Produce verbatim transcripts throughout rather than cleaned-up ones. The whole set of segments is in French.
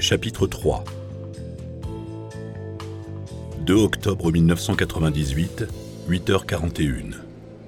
Chapitre trois. deux octobre mille neuf cent quatre-vingt-dix-huit, huit heures quarante et une.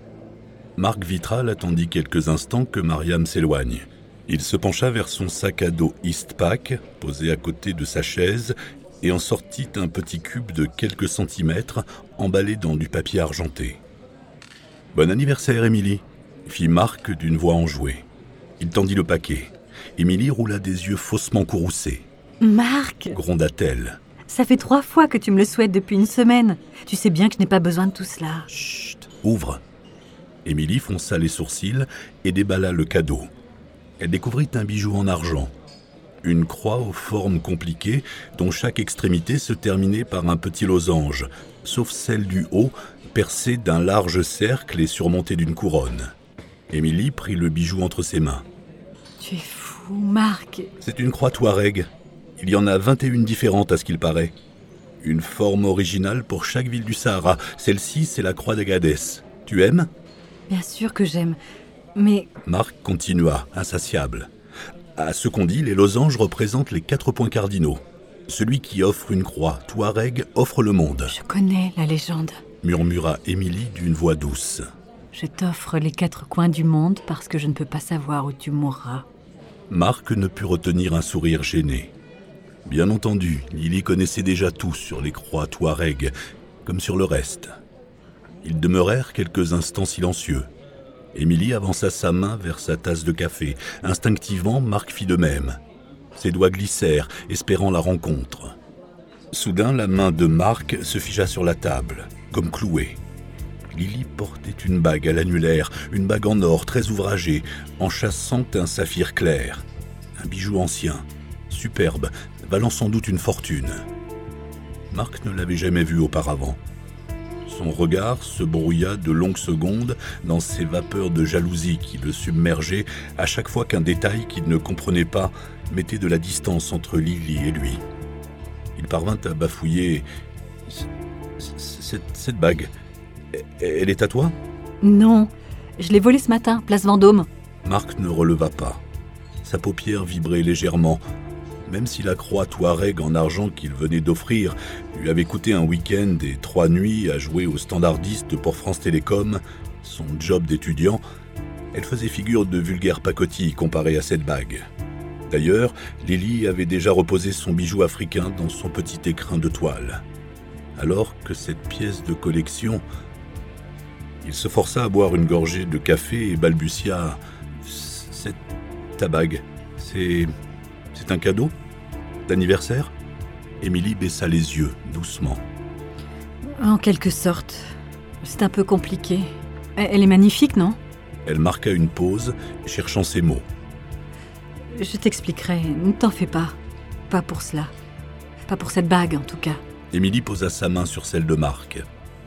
Marc Vitral attendit quelques instants que Mariam s'éloigne. Il se pencha vers son sac à dos Eastpak, posé à côté de sa chaise, et en sortit un petit cube de quelques centimètres, emballé dans du papier argenté. « Bon anniversaire, Émilie !» fit Marc d'une voix enjouée. Il tendit le paquet. Émilie roula des yeux faussement courroucés. « Marc !» gronda-t-elle. « Ça fait trois fois que tu me le souhaites depuis une semaine. Tu sais bien que je n'ai pas besoin de tout cela. »« Chut, ouvre !» Émilie fronça les sourcils et déballa le cadeau. Elle découvrit un bijou en argent. Une croix aux formes compliquées, dont chaque extrémité se terminait par un petit losange, sauf celle du haut, percée d'un large cercle et surmontée d'une couronne. Émilie prit le bijou entre ses mains. « Tu es fou, Marc !»« C'est une croix Touareg. Il y en a vingt et une différentes à ce qu'il paraît. Une forme originale pour chaque ville du Sahara. Celle-ci, c'est la croix d'Agadès. Tu aimes ?»« Bien sûr que j'aime, mais... » Marc continua, insatiable. À ce qu'on dit, les losanges représentent les quatre points cardinaux. Celui qui offre une croix Touareg offre le monde. « Je connais la légende. » murmura Émilie d'une voix douce. « Je t'offre les quatre coins du monde parce que je ne peux pas savoir où tu mourras. » Marc ne put retenir un sourire gêné. Bien entendu, Lily connaissait déjà tout sur les croix Touareg, comme sur le reste. Ils demeurèrent quelques instants silencieux. Émilie avança sa main vers sa tasse de café. Instinctivement, Marc fit de même. Ses doigts glissèrent, espérant la rencontre. Soudain, la main de Marc se figea sur la table, comme clouée. Lily portait une bague à l'annulaire, une bague en or très ouvragée, enchâssant un saphir clair. Un bijou ancien, superbe, valant sans doute une fortune. Marc ne l'avait jamais vu auparavant. Son regard se brouilla de longues secondes dans ces vapeurs de jalousie qui le submergeaient à chaque fois qu'un détail qu'il ne comprenait pas mettait de la distance entre Lily et lui. Il parvint à bafouiller « Cette, cette bague, elle est à toi ?»« Non, je l'ai volée ce matin, place Vendôme. » Marc ne releva pas. Sa paupière vibrait légèrement, même si la croix Touareg en argent qu'il venait d'offrir lui avait coûté un week-end et trois nuits à jouer au standardiste pour France Télécom, son job d'étudiant, elle faisait figure de vulgaire pacotille comparée à cette bague. D'ailleurs, Lily avait déjà reposé son bijou africain dans son petit écrin de toile. Alors que cette pièce de collection... Il se força à boire une gorgée de café et balbutia « C'est ta bague, c'est... c'est un cadeau d'anniversaire ?» Émilie baissa les yeux, doucement. « En quelque sorte. C'est un peu compliqué. Elle est magnifique, non ?» Elle marqua une pause, cherchant ses mots. « Je t'expliquerai, ne t'en fais pas. Pas pour cela. Pas pour cette bague, en tout cas. » Émilie posa sa main sur celle de Marc.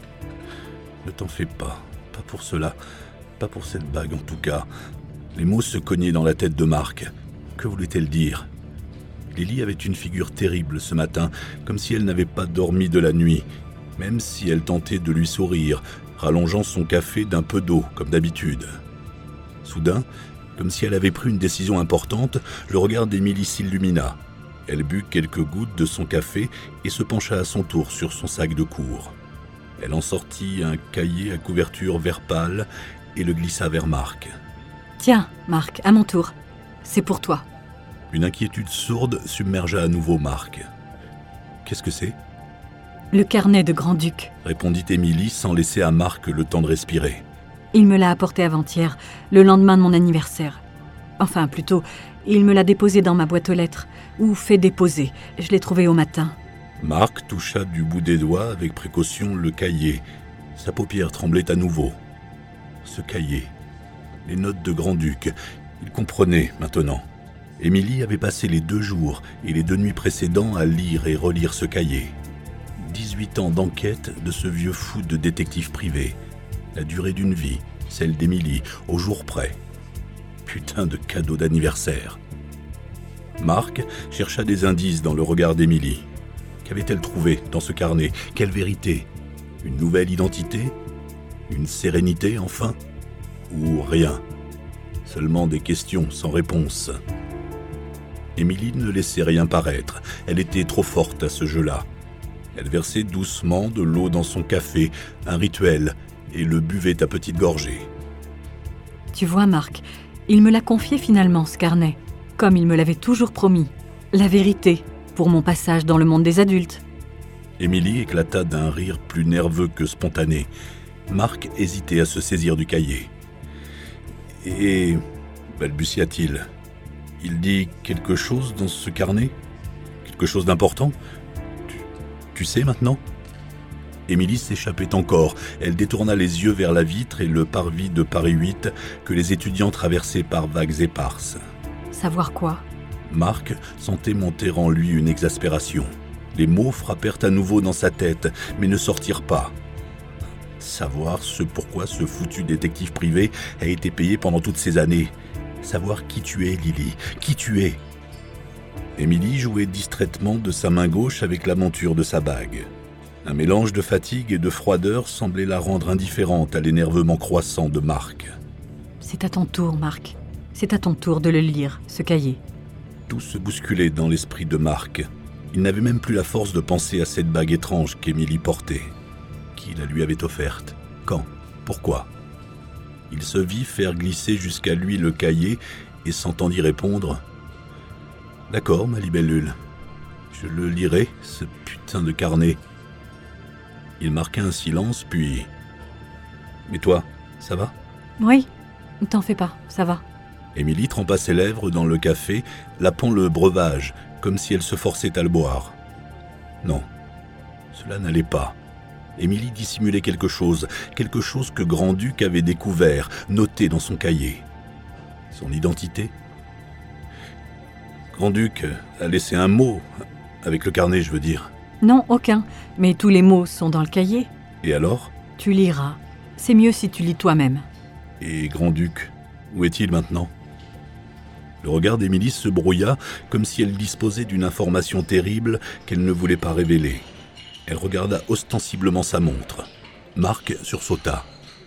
« Ne t'en fais pas. Pas pour cela. Pas pour cette bague, en tout cas. » Les mots se cognaient dans la tête de Marc. Que voulait-elle dire ? Lily avait une figure terrible ce matin, comme si elle n'avait pas dormi de la nuit, même si elle tentait de lui sourire, rallongeant son café d'un peu d'eau, comme d'habitude. Soudain, comme si elle avait pris une décision importante, le regard d'Émilie s'illumina. Elle but quelques gouttes de son café et se pencha à son tour sur son sac de cours. Elle en sortit un cahier à couverture vert pâle et le glissa vers Marc. « Tiens, Marc, à mon tour. C'est pour toi. » Une inquiétude sourde submergea à nouveau Marc. « Qu'est-ce que c'est ?»« Le carnet de grand-duc. » répondit Émilie sans laisser à Marc le temps de respirer. « Il me l'a apporté avant-hier, le lendemain de mon anniversaire. Enfin, plutôt, il me l'a déposé dans ma boîte aux lettres, ou fait déposer. Je l'ai trouvé au matin. » Marc toucha du bout des doigts avec précaution le cahier. Sa paupière tremblait à nouveau. Ce cahier, les notes de grand-duc, il comprenait maintenant. Émilie avait passé les deux jours et les deux nuits précédents à lire et relire ce cahier. dix-huit ans d'enquête de ce vieux fou de détective privé. La durée d'une vie, celle d'Émilie, au jour près. Putain de cadeau d'anniversaire. Marc chercha des indices dans le regard d'Émilie. Qu'avait-elle trouvé dans ce carnet ? Quelle vérité ? Une nouvelle identité ? Une sérénité, enfin ? Ou rien ? Seulement des questions sans réponse. Émilie ne laissait rien paraître. Elle était trop forte à ce jeu-là. Elle versait doucement de l'eau dans son café, un rituel, et le buvait à petites gorgées. Tu vois, Marc, il me l'a confié finalement, ce carnet, comme il me l'avait toujours promis. La vérité, pour mon passage dans le monde des adultes. Émilie éclata d'un rire plus nerveux que spontané. Marc hésitait à se saisir du cahier. « Et... » balbutia-t-il. « Il dit quelque chose dans ce carnet ? Quelque chose d'important ? Tu, tu sais maintenant ?» Émilie s'échappait encore. Elle détourna les yeux vers la vitre et le parvis de Paris huit que les étudiants traversaient par vagues éparses. Savoir quoi ? Marc sentait monter en lui une exaspération. Les mots frappèrent à nouveau dans sa tête, mais ne sortirent pas. Savoir ce pourquoi ce foutu détective privé a été payé pendant toutes ces années. Savoir qui tu es, Lily, qui tu es. Émilie jouait distraitement de sa main gauche avec la monture de sa bague. Un mélange de fatigue et de froideur semblait la rendre indifférente à l'énervement croissant de Marc. C'est à ton tour, Marc. C'est à ton tour de le lire, ce cahier. Tout se bousculait dans l'esprit de Marc. Il n'avait même plus la force de penser à cette bague étrange qu'Émilie portait. Qui la lui avait offerte ? Quand ? Pourquoi ? Il se vit faire glisser jusqu'à lui le cahier et s'entendit répondre « D'accord, ma libellule. Je le lirai, ce putain de carnet. » Il marqua un silence, puis « Mais toi, ça va ?» « Oui, ne t'en fais pas, ça va. » Émilie trempa ses lèvres dans le café, lapant le breuvage, comme si elle se forçait à le boire. Non, cela n'allait pas. Émilie dissimulait quelque chose, quelque chose que Grand-Duc avait découvert, noté dans son cahier. Son identité ? Grand-Duc a laissé un mot, avec le carnet, je veux dire. Non, aucun, mais tous les mots sont dans le cahier. Et alors ? Tu liras. C'est mieux si tu lis toi-même. Et Grand-Duc, où est-il maintenant ? Le regard d'Émilie se brouilla, comme si elle disposait d'une information terrible qu'elle ne voulait pas révéler. Elle regarda ostensiblement sa montre. Marc sursauta.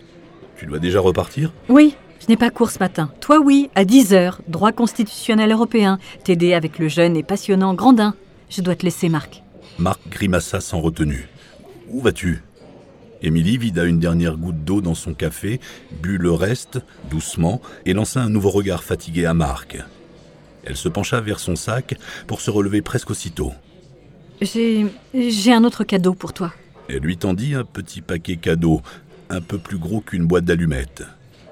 « Tu dois déjà repartir ?» Oui, je n'ai pas cours ce matin. Toi, oui, à dix heures, droit constitutionnel européen. T'aider avec le jeune et passionnant Grandin. Je dois te laisser, Marc. Marc grimaça sans retenue. « Où vas-tu ?» Émilie vida une dernière goutte d'eau dans son café, but le reste, doucement, et lança un nouveau regard fatigué à Marc. Elle se pencha vers son sac pour se relever presque aussitôt. J'ai... j'ai un autre cadeau pour toi. Elle lui tendit un petit paquet cadeau, un peu plus gros qu'une boîte d'allumettes.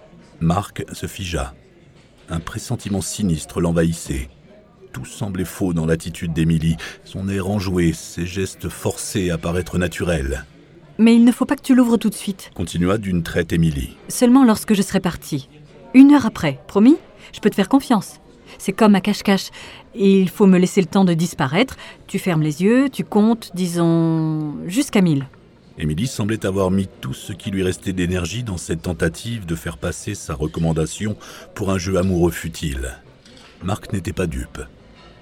Marc se figea. Un pressentiment sinistre l'envahissait. Tout semblait faux dans l'attitude d'Émilie, son air enjoué, ses gestes forcés à paraître naturels. Mais il ne faut pas que tu l'ouvres tout de suite. Continua d'une traite Émilie. Seulement lorsque je serai partie. Une heure après, promis ? Je peux te faire confiance. C'est comme à cache-cache. Il faut me laisser le temps de disparaître. Tu fermes les yeux, tu comptes, disons, jusqu'à mille. Émilie semblait avoir mis tout ce qui lui restait d'énergie dans cette tentative de faire passer sa recommandation pour un jeu amoureux futile. Marc n'était pas dupe. Promis ?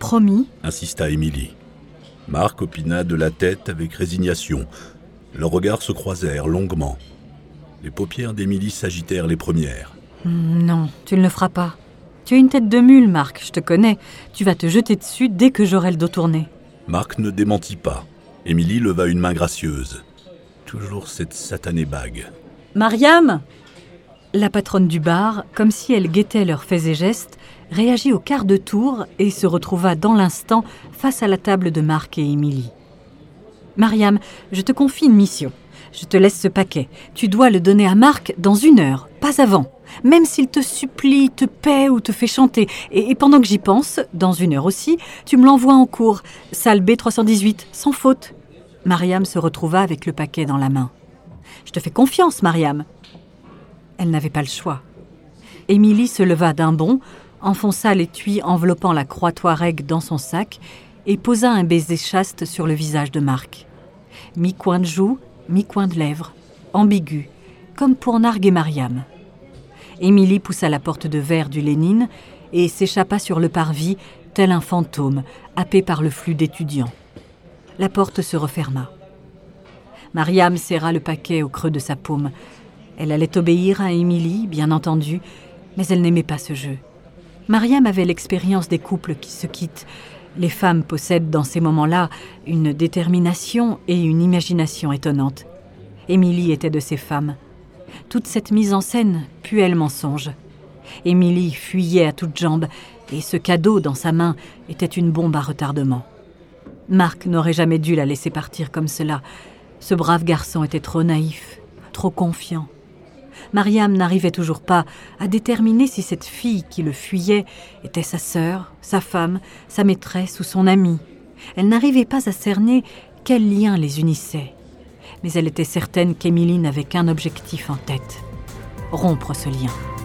Insista Émilie. Marc opina de la tête avec résignation. Leurs regards se croisèrent longuement. Les paupières d'Émilie s'agitèrent les premières. Non, tu ne le feras pas. Tu as une tête de mule, Marc, je te connais. Tu vas te jeter dessus dès que j'aurai le dos tourné. Marc ne démentit pas. Émilie leva une main gracieuse. Toujours cette satanée bague. Mariam ! La patronne du bar, comme si elle guettait leurs faits et gestes, réagit au quart de tour et se retrouva dans l'instant face à la table de Marc et Émilie. Mariam, je te confie une mission. Je te laisse ce paquet. Tu dois le donner à Marc dans une heure, pas avant. Même s'il te supplie, te paie ou te fait chanter. Et, et pendant que j'y pense, dans une heure aussi, tu me l'envoies en cours. Salle B trois cent dix-huit, sans faute. Mariam se retrouva avec le paquet dans la main. Je te fais confiance, Mariam. Elle n'avait pas le choix. Émilie se leva d'un bond, enfonça l'étui enveloppant la croix Touareg dans son sac et posa un baiser chaste sur le visage de Marc. Mi-coin de joue, mi-coin de lèvres, ambigu, comme pour narguer Mariam. Émilie poussa la porte de verre du Lénine et s'échappa sur le parvis, tel un fantôme, happé par le flux d'étudiants. La porte se referma. Mariam serra le paquet au creux de sa paume. Elle allait obéir à Émilie, bien entendu, mais elle n'aimait pas ce jeu. Mariam avait l'expérience des couples qui se quittent. Les femmes possèdent dans ces moments-là une détermination et une imagination étonnantes. Émilie était de ces femmes. Toute cette mise en scène puait le mensonge. Émilie fuyait à toutes jambes et ce cadeau dans sa main était une bombe à retardement. Marc n'aurait jamais dû la laisser partir comme cela. Ce brave garçon était trop naïf, trop confiant. Mariam n'arrivait toujours pas à déterminer si cette fille qui le fuyait était sa sœur, sa femme, sa maîtresse ou son amie. Elle n'arrivait pas à cerner quel lien les unissait. Mais elle était certaine qu'Émilie n'avait qu'un objectif en tête : rompre ce lien.